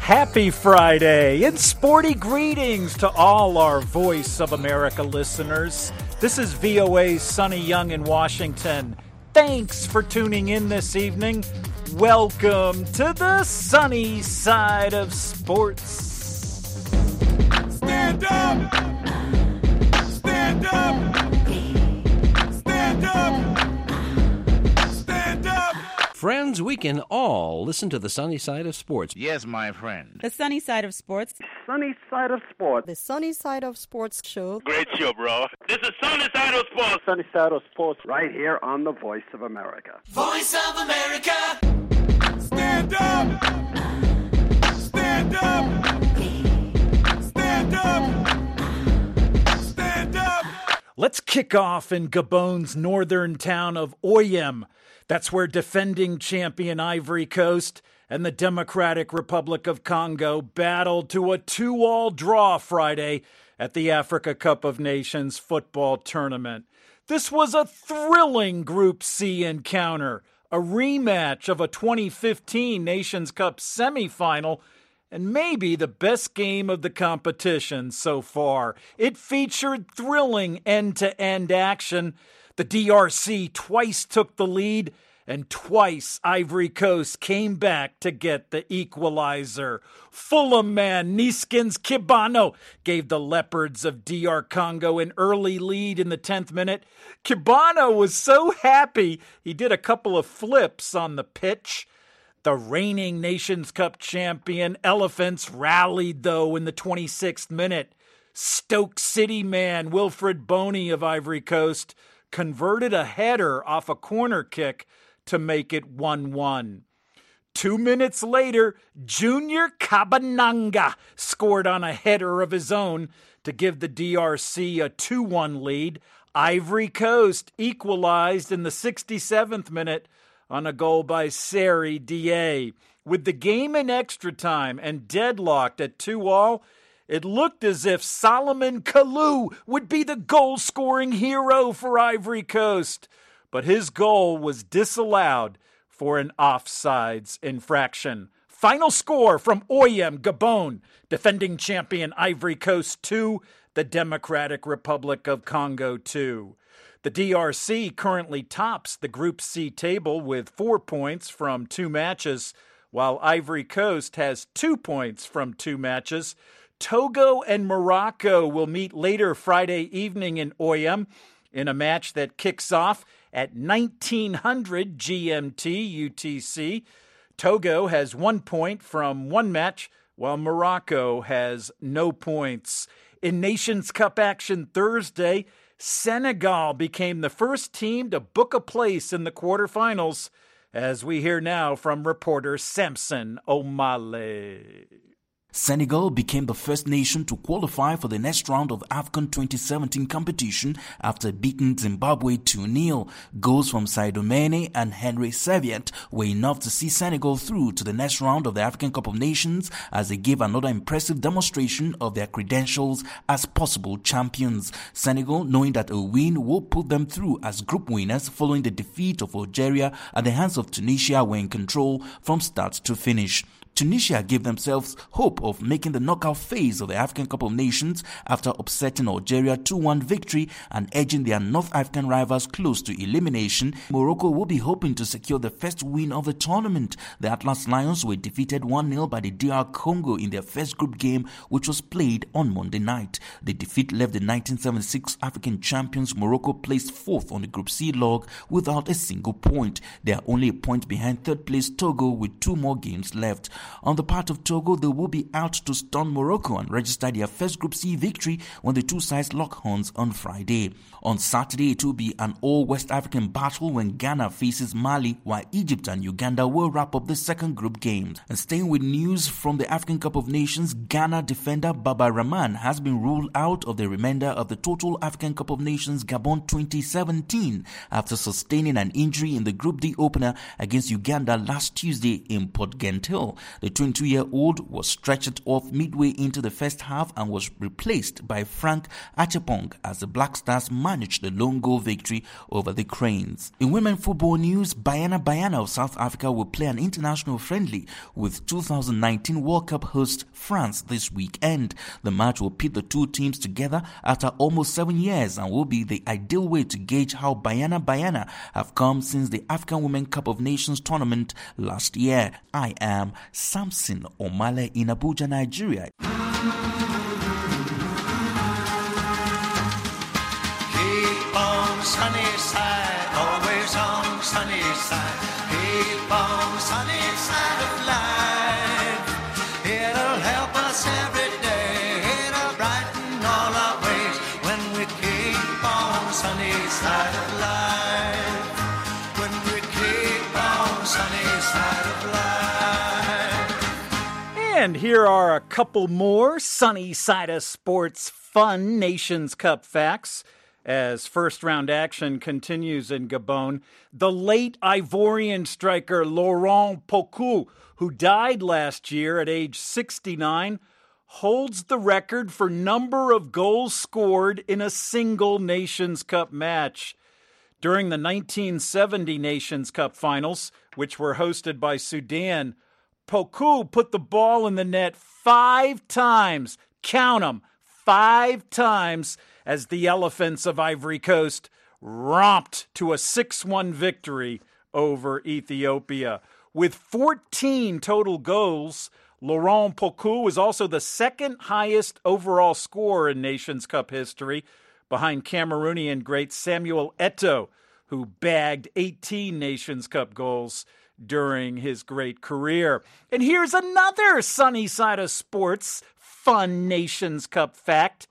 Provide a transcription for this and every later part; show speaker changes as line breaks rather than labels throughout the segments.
Happy Friday and sporty greetings to all our Voice of America listeners. This is VOA's Sonny Young in Washington. Thanks for tuning in this evening. Welcome to the sunny side of sports.
Stand up! Stand up! Stand up! Stand up!
Friends, we can all listen to the sunny side of sports.
Yes, my friend.
The sunny side of sports.
Sunny side of sports.
The Sunny Side of Sports show.
Great show, bro. This is Sunny Side of Sports.
Sunny side of sports right here on the Voice of America.
Voice of America! Stand up! Stand up! Stand up! Stand up!
Let's kick off in Gabon's northern town of Oyem. That's where defending champion Ivory Coast and the Democratic Republic of Congo battled to a 2-2 draw Friday at the Africa Cup of Nations football tournament. This was a thrilling Group C encounter, a rematch of a 2015 Nations Cup semifinal, and maybe the best game of the competition so far. It featured thrilling end-to-end action. The DRC twice took the lead, and twice Ivory Coast came back to get the equalizer. Fulham man Niskins Kibano gave the Leopards of DR Congo an early lead in the 10th minute. Kibano was so happy he did a couple of flips on the pitch. The reigning Nations Cup champion Elephants rallied, though, in the 26th minute. Stoke City man Wilfred Boney of Ivory Coast converted a header off a corner kick to make it 1-1. 2 minutes later, Junior Kabananga scored on a header of his own to give the DRC a 2-1 lead. Ivory Coast equalized in the 67th minute on a goal by Seri Da. With the game in extra time and deadlocked at 2-2, it looked as if Solomon Kalou would be the goal-scoring hero for Ivory Coast, but his goal was disallowed for an offsides infraction. Final score from Oyem, Gabon, defending champion Ivory Coast 2, the Democratic Republic of Congo 2. The DRC currently tops the Group C table with 4 points from 2 matches, while Ivory Coast has 2 points from 2 matches. Togo and Morocco will meet later Friday evening in Oyem in a match that kicks off at 1900 GMT UTC. Togo has 1 point from 1 match, while Morocco has no points. In Nations Cup action Thursday, Senegal became the first team to book a place in the quarterfinals, as we hear now from reporter Samson Omale.
Senegal became the first nation to qualify for the next round of AFCON 2017 competition after beating Zimbabwe 2-0. Goals from Sadio Mane and Henry Serviette were enough to see Senegal through to the next round of the African Cup of Nations as they gave another impressive demonstration of their credentials as possible champions. Senegal, knowing that a win will put them through as group winners following the defeat of Algeria at the hands of Tunisia, were in control from start to finish. Tunisia gave themselves hope of making the knockout phase of the African Cup of Nations after upsetting Algeria 2-1 victory and edging their North African rivals close to elimination. Morocco will be hoping to secure the first win of the tournament. The Atlas Lions were defeated 1-0 by the DR Congo in their first group game, which was played on Monday night. The defeat left the 1976 African champions Morocco placed 4th on the Group C log without a single point. They are only a point behind third place Togo with 2 more games left. On the part of Togo, they will be out to stun Morocco and register their first Group C victory when the two sides lock horns on Friday. On Saturday, it will be an all-West African battle when Ghana faces Mali, while Egypt and Uganda will wrap up the second group game. And staying with news from the African Cup of Nations, Ghana defender Baba Rahman has been ruled out of the remainder of the total African Cup of Nations Gabon 2017 after sustaining an injury in the Group D opener against Uganda last Tuesday in Port Gentil. The 22-year-old was stretchered off midway into the first half and was replaced by Frank Achepong as the Black Stars managed the lone goal victory over the Cranes. In women football news, Banyana of South Africa will play an international friendly with 2019 World Cup host France this weekend. The match will pit the two teams together after almost 7 years and will be the ideal way to gauge how Banyana have come since the African Women Cup of Nations tournament last year. I am Samson Omale in Abuja, Nigeria.
Keep on sunny side, always on sunny side. Keep on sunny side of life. It'll help us every day. It'll brighten all our ways when we keep on sunny side of life. When we keep on sunny side of life.
And here are a couple more Sunny Side of Sports fun Nations Cup facts. As first-round action continues in Gabon, the late Ivorian striker Laurent Pokou, who died last year at age 69, holds the record for number of goals scored in a single Nations Cup match. During the 1970 Nations Cup finals, which were hosted by Sudan, Pokou put the ball in the net 5 times. Count 'em, 5 times, as the Elephants of Ivory Coast romped to a 6-1 victory over Ethiopia. With 14 total goals, Laurent Pokou is also the second highest overall scorer in Nations Cup history, behind Cameroonian great Samuel Eto'o, who bagged 18 Nations Cup goals during his great career. And here's another Sunny Side of Sports fun Nations Cup fact.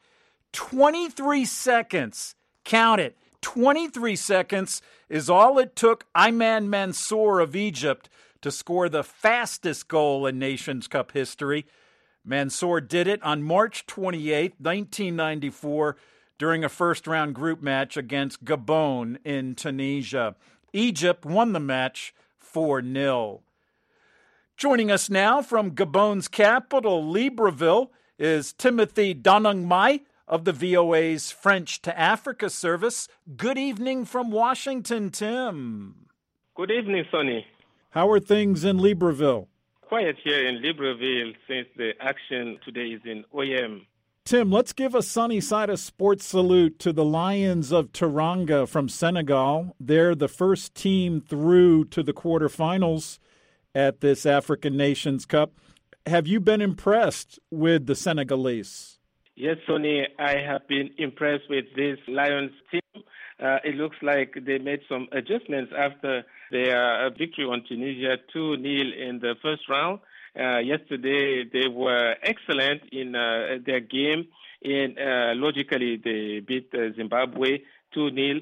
23 seconds, count it, 23 seconds is all it took Ayman Mansour of Egypt to score the fastest goal in Nations Cup history. Mansour did it on March 28, 1994, during a first-round group match against Gabon in Tunisia. Egypt won the match 4-0. Joining us now from Gabon's capital, Libreville, is Timothy Donangmai of the VOA's French to Africa service. Good evening from Washington, Tim.
Good evening, Sonny.
How are things in Libreville?
Quiet here in Libreville since the action today is in OEM.
Tim, let's give a Sunny Side of Sports salute to the Lions of Teranga from Senegal. They're the first team through to the quarterfinals at this African Nations Cup. Have you been impressed with the Senegalese?
Yes, Sonny, I have been impressed with this Lions team. It looks like they made some adjustments after their victory on Tunisia 2-0 in the first round. Yesterday, they were excellent in their game. Logically, they beat Zimbabwe 2-0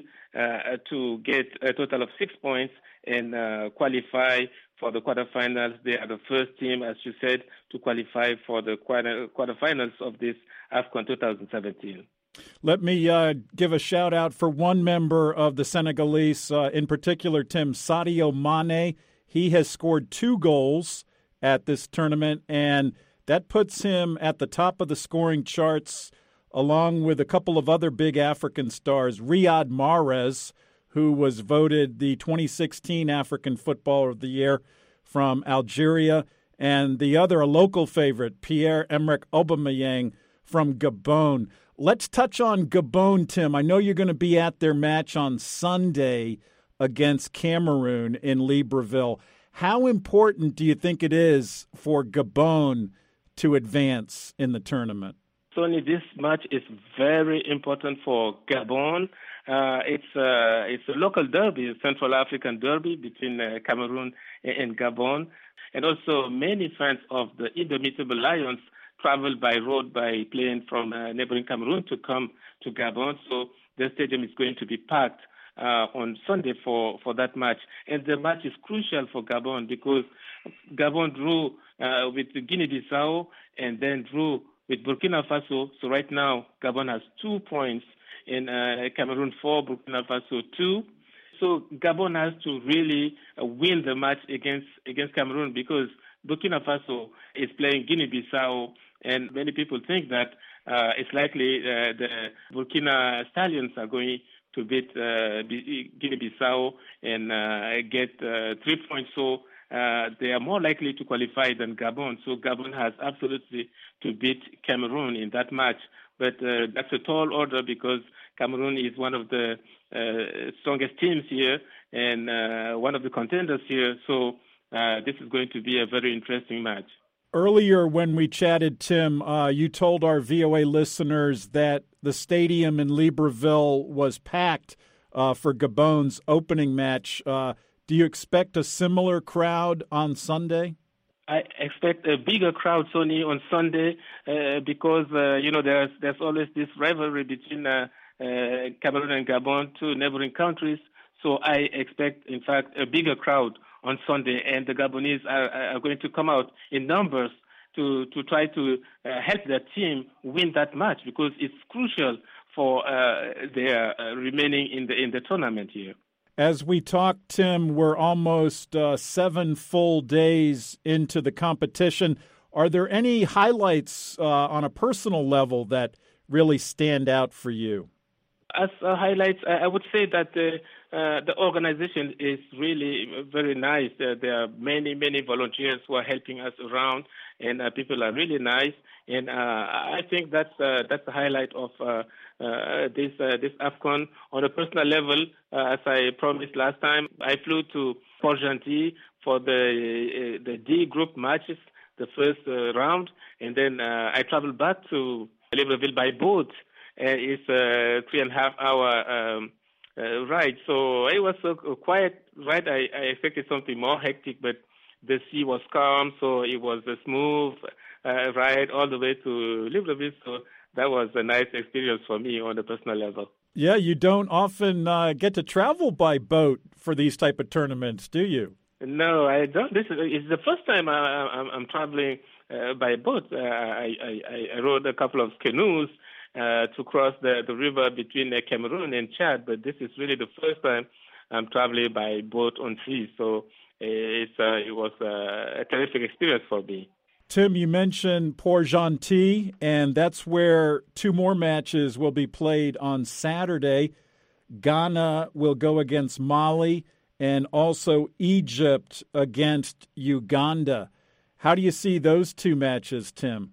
to get a total of 6 points and qualify for the quarterfinals. They are the first team, as you said, to qualify for the quarterfinals of this AFCON 2017.
Let me give a shout-out for one member of the Senegalese, in particular, Tim, Sadio Mane. He has scored 2 goals at this tournament, and that puts him at the top of the scoring charts, along with a couple of other big African stars. Riyad Mahrez, who was voted the 2016 African Footballer of the Year from Algeria, and the other, a local favorite, Pierre-Emerick Aubameyang from Gabon. Let's touch on Gabon, Tim. I know you're going to be at their match on Sunday against Cameroon in Libreville. How important do you think it is for Gabon to advance in the tournament?
Tony, this match is very important for Gabon. It's a local derby, a Central African derby between Cameroon and Gabon. And also many fans of the Indomitable Lions travel by road, by plane from neighboring Cameroon to come to Gabon. So the stadium is going to be packed on Sunday for that match. And the match is crucial for Gabon because Gabon drew with Guinea-Bissau and then drew with Burkina Faso. So right now, Gabon has 2 points in Cameroon 4, Burkina Faso 2. So Gabon has to really win the match against Cameroon because Burkina Faso is playing Guinea-Bissau, and many people think that it's likely the Burkina Stallions are going to beat Guinea-Bissau and get 3 points. So they are more likely to qualify than Gabon. So Gabon has absolutely to beat Cameroon in that match. But that's a tall order because Cameroon is one of the strongest teams here and one of the contenders here. So this is going to be a very interesting match.
Earlier when we chatted, Tim, you told our VOA listeners that the stadium in Libreville was packed for Gabon's opening match. Do you expect a similar crowd on Sunday?
I expect a bigger crowd, Sonny, on Sunday because, there's always this rivalry between Cameroon and Gabon, two neighboring countries. So I expect, in fact, a bigger crowd on Sunday, and the Gabonese are going to come out in numbers to try to help their team win that match because it's crucial for their remaining in the tournament here.
As we talk, Tim, we're almost 7 full days into the competition. Are there any highlights on a personal level that really stand out for you?
As highlights, I would say that the organization is really very nice. There are many volunteers who are helping us around, and people are really nice. And I think that's the highlight of this AFCON. On a personal level, as I promised last time, I flew to Port-Gentil for the D group matches, the first round, and then I traveled back to Libreville by boat. It's a 3.5-hour ride. So it was a quiet ride. I expected something more hectic, but the sea was calm, so it was a smooth ride all the way to Libreville. So that was a nice experience for me on a personal level.
Yeah, you don't often get to travel by boat for these type of tournaments, do you?
No, I don't. It's the first time I'm traveling by boat. I rode a couple of canoes to cross the river between Cameroon and Chad, but this is really the first time I'm traveling by boat on sea. So it was a terrific experience for me.
Tim, you mentioned Port-Gentil, and that's where 2 more matches will be played on Saturday. Ghana will go against Mali, and also Egypt against Uganda. How do you see those 2 matches, Tim?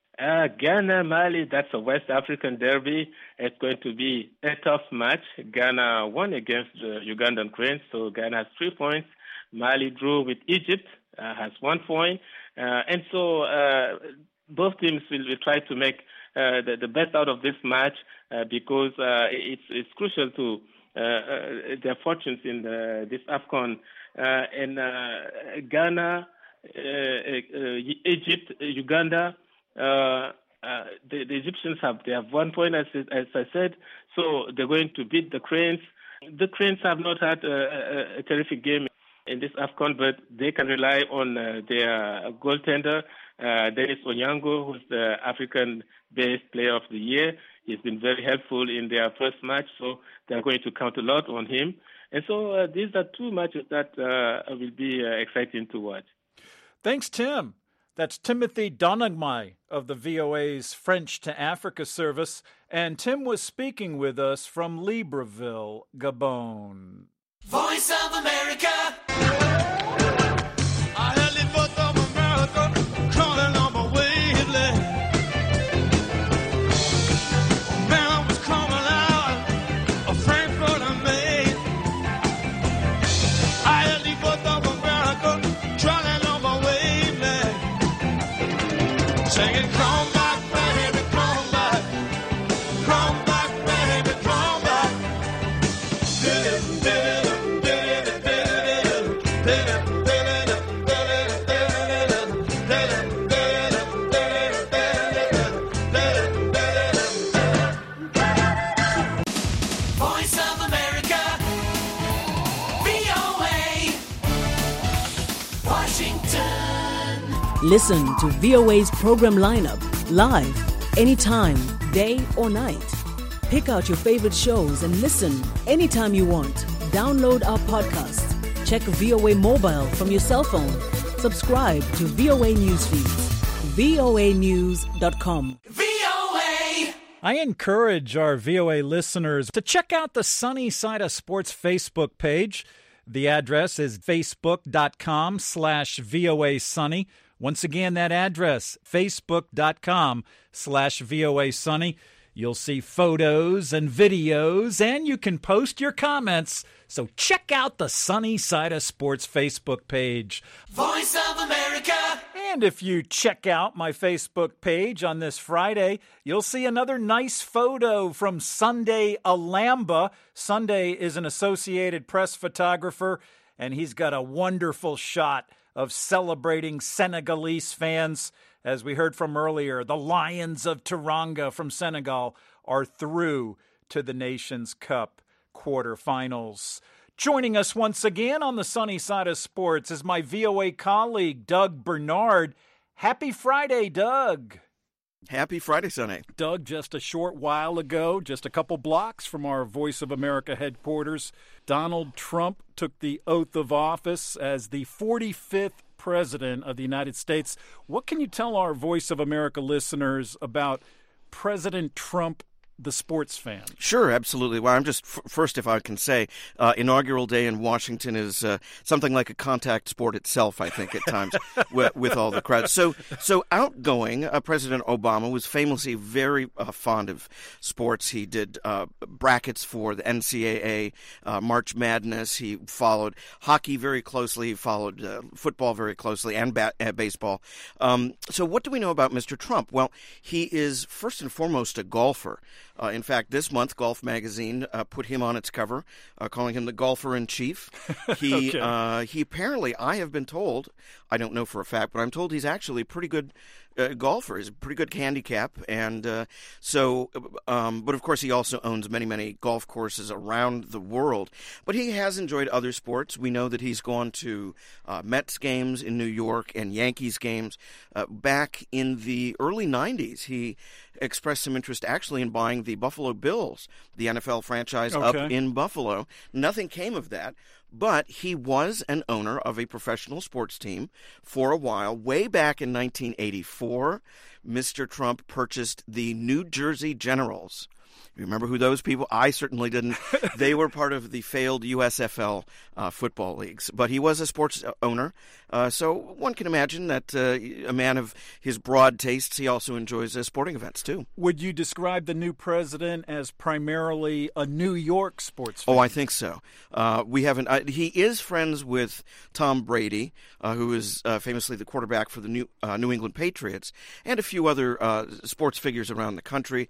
Ghana, Mali, that's a West African derby. It's going to be a tough match. Ghana won against the Ugandan Cranes, so Ghana has 3 points. Mali drew with Egypt, has 1 point. And so both teams will try to make the best out of this match because it's crucial to their fortunes in this AFCON. And Ghana, Egypt, Uganda, the Egyptians have 1 point, as I said, so they're going to beat the Cranes. The Cranes have not had a terrific game in this AFCON, but they can rely on their goaltender, Dennis Onyango, who's the African-based player of the year. He's been very helpful in their first match, so they're going to count a lot on him. And so these are 2 matches that will be exciting to watch.
Thanks, Tim. That's Timothy Donaghy of the VOA's French to Africa service, and Tim was speaking with us from Libreville, Gabon.
Voice of America.
Listen to VOA's program lineup live, anytime, day or night. Pick out your favorite shows and listen anytime you want. Download our podcast. Check VOA Mobile from your cell phone Subscribe to VOA News Feeds. voanews.com.
I encourage our VOA listeners to check out the Sunny Side of Sports Facebook page. The address is facebook.com/VOA Sunny. Once again, that address, facebook.com/VOA Sunny. You'll see photos and videos, and you can post your comments. So check out the Sunny Side of Sports Facebook page.
Voice of America.
And if you check out my Facebook page on this Friday, you'll see another nice photo from Sunday Alamba. Sunday is an Associated Press photographer, and he's got a wonderful shot of celebrating Senegalese fans. As we heard from earlier, the Lions of Teranga from Senegal are through to the Nations Cup quarterfinals. Joining us once again on the Sunny Side of Sports is my VOA colleague, Doug Bernard. Happy Friday, Doug.
Happy Friday, Sonny.
Doug, just a short while ago, just a couple blocks from our Voice of America headquarters, Donald Trump took the oath of office as the 45th President of the United States. What can you tell our Voice of America listeners about President Trump, the sports fan?
Sure, absolutely. Well, I'm just first, if I can say, inaugural day in Washington is something like a contact sport itself, I think, at times, with all the crowds. So outgoing President Obama was famously very fond of sports. He did brackets for the NCAA, March Madness. He followed hockey very closely. He followed football very closely and baseball. So what do we know about Mr. Trump? Well, he is first and foremost a golfer. In fact, this month, Golf Magazine put him on its cover, calling him the golfer-in-chief. He apparently, I have been told, I don't know for a fact, but I'm told he's actually a pretty good golfer. He's a pretty good handicap. And but of course, he also owns many, many golf courses around the world. But he has enjoyed other sports. We know that he's gone to Mets games in New York and Yankees games. Back in the early 90s, he expressed some interest actually in buying the Buffalo Bills, the NFL franchise up in Buffalo. Nothing came of that, but he was an owner of a professional sports team for a while. Way back in 1984, Mr. Trump purchased the New Jersey Generals. You remember who those people? I certainly didn't. They were part of the failed USFL football leagues. But he was a sports owner, so one can imagine that a man of his broad tastes, he also enjoys sporting events, too.
Would you describe the new president as primarily a New York sports fan?
Oh, I think so. We haven't. He is friends with Tom Brady, who is famously the quarterback for the New England Patriots, and a few other sports figures around the country.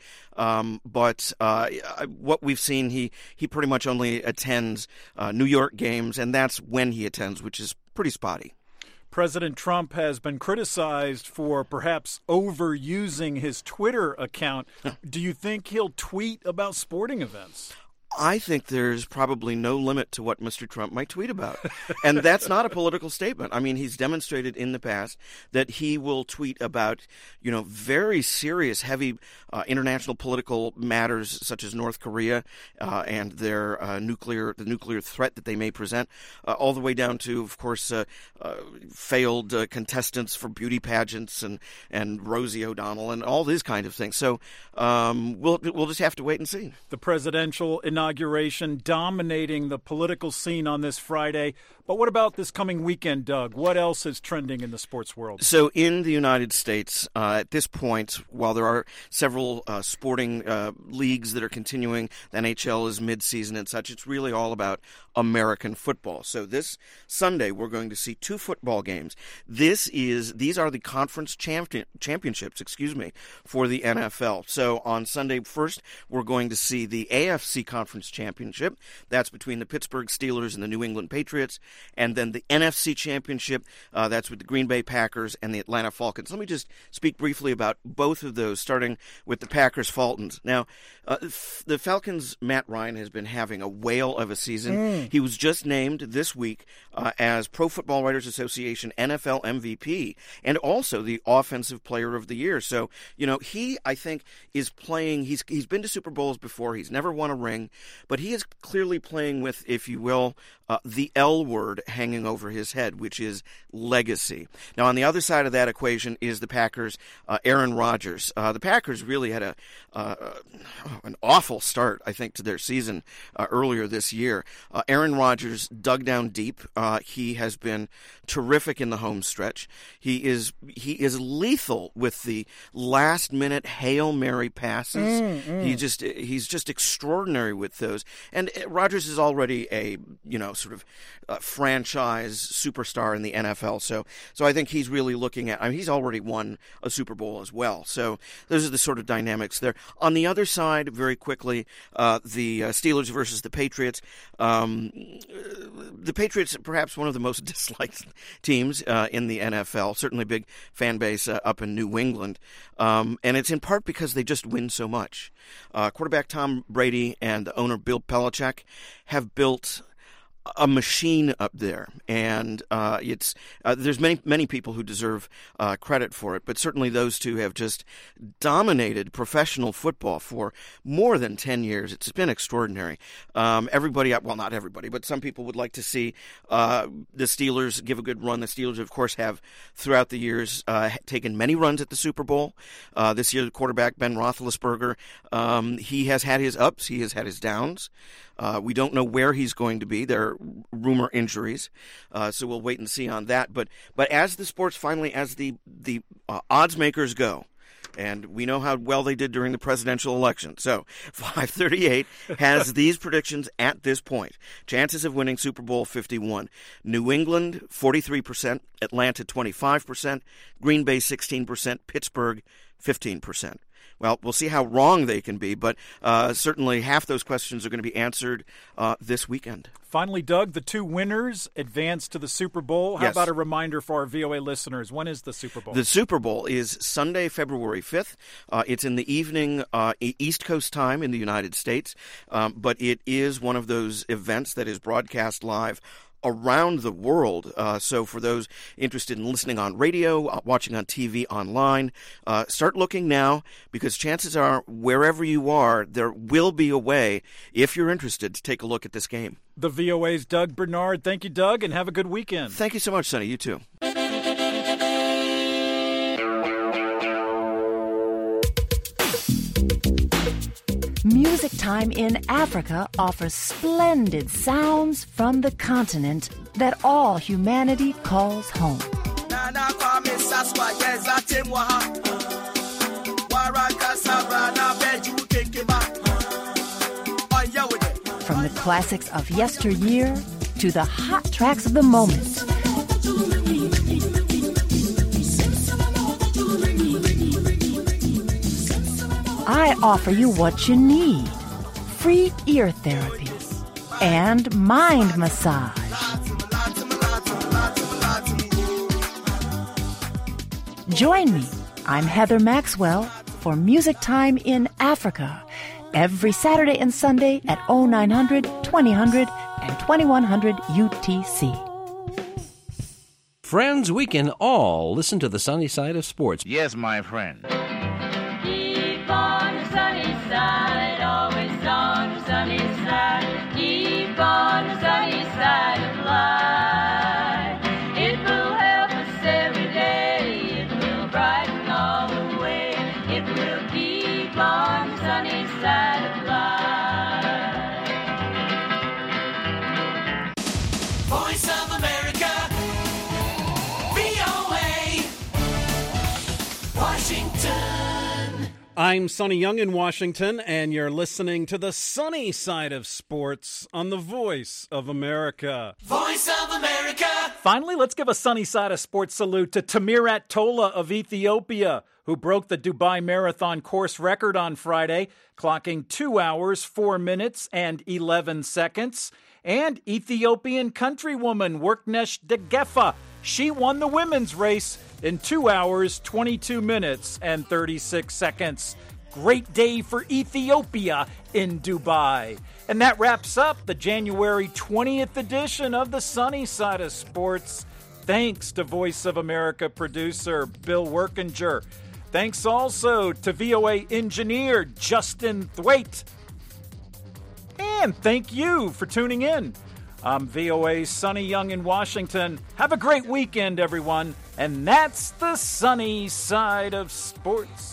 But what we've seen, he pretty much only attends New York games, and that's when he attends, which is pretty spotty.
President Trump has been criticized for perhaps overusing his Twitter account. Do you think he'll tweet about sporting events?
I think there's probably no limit to what Mr. Trump might tweet about. And that's not a political statement. I mean, he's demonstrated in the past that he will tweet about, very serious, heavy international political matters such as North Korea and their the nuclear threat that they may present, all the way down to, of course, failed contestants for beauty pageants and Rosie O'Donnell and all these kind of things. So we'll just have to wait and see.
The presidential inauguration dominating the political scene on this Friday. But what about this coming weekend, Doug? What else is trending in the sports world?
So in the United States, at this point, while there are several sporting leagues that are continuing, the NHL is midseason and such, it's really all about American football. So this Sunday, we're going to see two football games. These are the conference championships, for the NFL. So on Sunday, first, we're going to see the AFC Conference Championship. That's between the Pittsburgh Steelers and the New England Patriots. And then the NFC Championship, that's with the Green Bay Packers and the Atlanta Falcons. Let me just speak briefly about both of those, starting with the Packers-Falcons. Now, the Falcons' Matt Ryan has been having a whale of a season. He was just named this week as Pro Football Writers Association NFL MVP and also the Offensive Player of the Year. So, he, I think, is playing. He's been to Super Bowls before. He's never won a ring. but he is clearly playing with, if you will, the L word hanging over his head, which is legacy. Now, on the other side of that equation is the Packers' Aaron Rodgers. The Packers really had an awful start, I think, to their season earlier this year. Aaron Rodgers dug down deep. He has been terrific in the home stretch. He is lethal with the last-minute Hail Mary passes. He's just extraordinary with those. And Rodgers is already a sort of franchise superstar in the NFL. So I think he's really looking at. I mean, he's already won a Super Bowl as well. So those are the sort of dynamics there. On the other side, very quickly, the Steelers versus the Patriots. The Patriots are perhaps one of the most disliked teams in the NFL. Certainly, big fan base up in New England, and it's in part because they just win so much. Quarterback Tom Brady and the owner Bill Belichick have built a machine up there, and there's many people who deserve credit for it, but certainly those two have just dominated professional football for more than 10 years. It's been extraordinary. Everybody, well, not everybody, but some people would like to see the Steelers give a good run. The Steelers, of course, have throughout the years taken many runs at the Super Bowl. This year, the quarterback Ben Roethlisberger, he has had his ups, he has had his downs. We don't know where he's going to be. There are rumor injuries, so we'll wait and see on that. But as the sports finally, as the odds makers go, and we know how well they did during the presidential election. So 538 has these predictions at this point. Chances of winning Super Bowl 51. New England, 43%. Atlanta, 25%. Green Bay, 16%. Pittsburgh, 15%. Well, we'll see how wrong they can be, but certainly half those questions are going to be answered this weekend.
Finally, Doug, the two winners advance to the Super Bowl. How about a reminder for our VOA listeners? When is the Super Bowl?
The Super Bowl is Sunday, February 5th. It's in the evening, East Coast time in the United States, but it is one of those events that is broadcast live around the world. So for those interested in listening on radio, watching on TV, online, start looking now, because chances are wherever you are, there will be a way, if you're interested, to take a look at this game.
The VOA's Doug Bernard. Thank you, Doug, and have a good weekend.
Thank you so much, Sonny. You too.
Music Time in Africa offers splendid sounds from the continent that all humanity calls home. From the classics of yesteryear to the hot tracks of the moment. I offer you what you need: free ear therapy and mind massage. Join me. I'm Heather Maxwell for Music Time in Africa every Saturday and Sunday at 0900, 2000, and 2100 UTC.
Friends, we can all listen to the sunny side of sports.
Yes, my friend.
Keep on the sunny side, always on the sunny side. Keep on the sunny side of life. It will help us every day. It will brighten all the way. It will keep on the sunny side of life.
Voice of America, VOA, Washington.
I'm Sonny Young in Washington, and you're listening to the sunny side of sports on the Voice of America.
Voice of America.
Finally, let's give a sunny side of sports salute to Tamirat Tola of Ethiopia, who broke the Dubai Marathon course record on Friday, clocking 2 hours, 4 minutes, and 11 seconds. And Ethiopian countrywoman Worknesh Degefa. She won the women's race in 2 hours, 22 minutes, and 36 seconds. Great day for Ethiopia in Dubai. And that wraps up the January 20th edition of the Sunny Side of Sports. Thanks to Voice of America producer Bill Workinger. Thanks also to VOA engineer Justin Thwaite. And thank you for tuning in. I'm VOA's Sonny Young in Washington. Have a great weekend, everyone. And that's the sunny side of sports.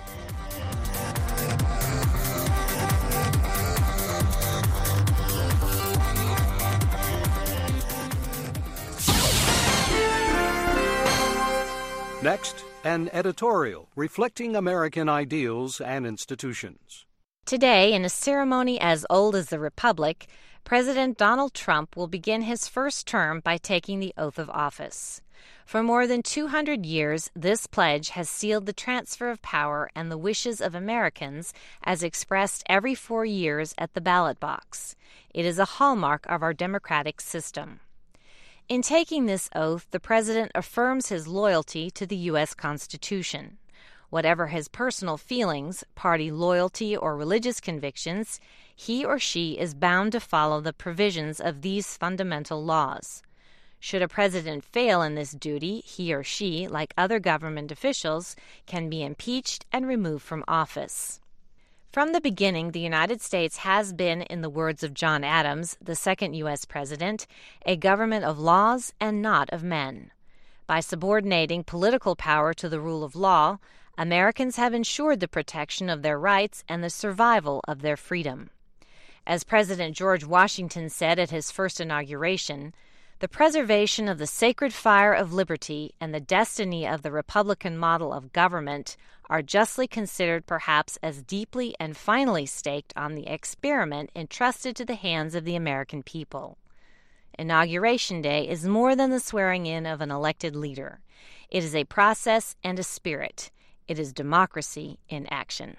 Next, an editorial reflecting American ideals and institutions.
Today, in a ceremony as old as the Republic, President Donald Trump will begin his first term by taking the oath of office. For more than 200 years, this pledge has sealed the transfer of power and the wishes of Americans as expressed every 4 years at the ballot box. It is a hallmark of our democratic system. In taking this oath, the President affirms his loyalty to the U.S. Constitution. Whatever his personal feelings, party loyalty, or religious convictions, he or she is bound to follow the provisions of these fundamental laws. Should a president fail in this duty, he or she, like other government officials, can be impeached and removed from office. From the beginning, the United States has been, in the words of John Adams, the second U.S. president, a government of laws and not of men. By subordinating political power to the rule of law, Americans have ensured the protection of their rights and the survival of their freedom. As President George Washington said at his first inauguration, the preservation of the sacred fire of liberty and the destiny of the Republican model of government are justly considered perhaps as deeply and finally staked on the experiment entrusted to the hands of the American people. Inauguration Day is more than the swearing in of an elected leader. It is a process and a spirit. It is democracy in action.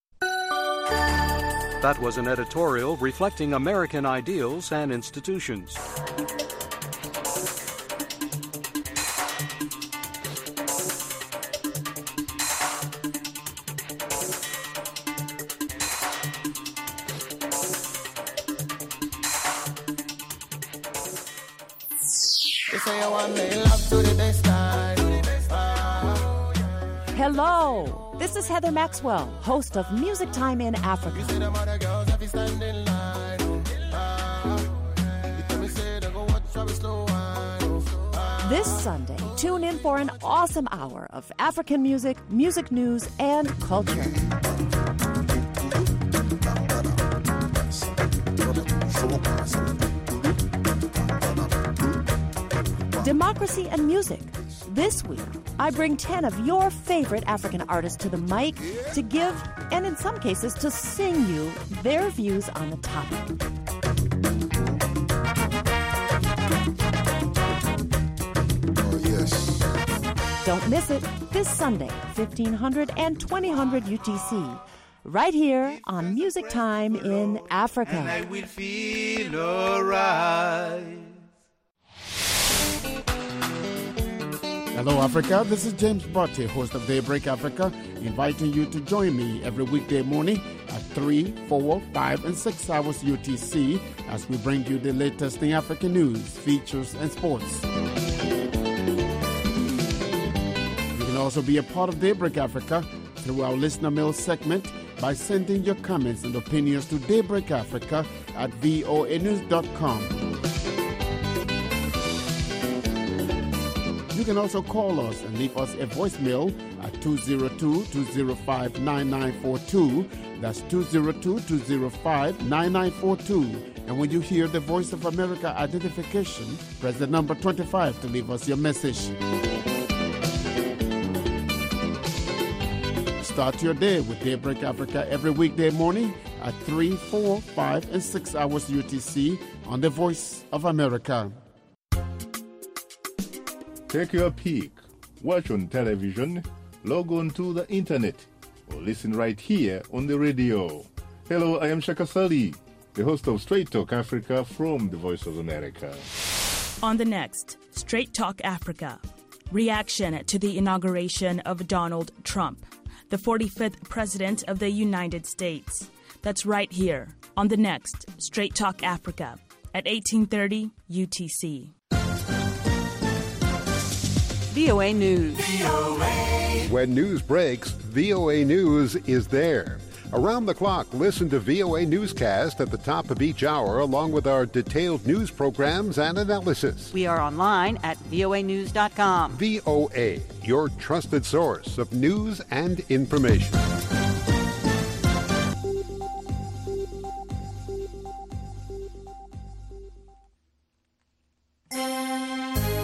That was an editorial reflecting American ideals and institutions.
Hello, this is Heather Maxwell, host of Music Time in Africa. This Sunday, tune in for an awesome hour of African music, music news, and culture. Democracy and music. This week, I bring 10 of your favorite African artists to the mic to give, and in some cases, to sing you their views on the topic. Don't miss it this Sunday, 1500 and 2000 UTC, right here on Music Time in Africa.
And I will feel alright.
Hello, Africa. This is James Botte, host of Daybreak Africa, inviting you to join me every weekday morning at 3, 4, 5, and 6 hours UTC as we bring you the latest in African news, features, and sports. You can also be a part of Daybreak Africa through our listener mail segment by sending your comments and opinions to daybreakafrica@voanews.com. You can also call us and leave us a voicemail at 202-205-9942. That's 202-205-9942. And when you hear the Voice of America identification, press the number 25 to leave us your message. Start your day with Daybreak Africa every weekday morning at 3, 4, 5, and 6 hours UTC on the Voice of America.
Take your pick, watch on television, log on to the internet, or listen right here on the radio. Hello, I am Shaka Sali, the host of Straight Talk Africa from the Voice of America.
On the next, Straight Talk Africa, reaction to the inauguration of Donald Trump, the 45th President of the United States. That's right here on the next Straight Talk Africa at 1830 UTC.
VOA News.
When news breaks, VOA News is there.
Around the clock, listen to VOA Newscast at the top of each hour, along with our detailed news programs and analysis.
We are online at voanews.com.
VOA, your trusted source of news and information.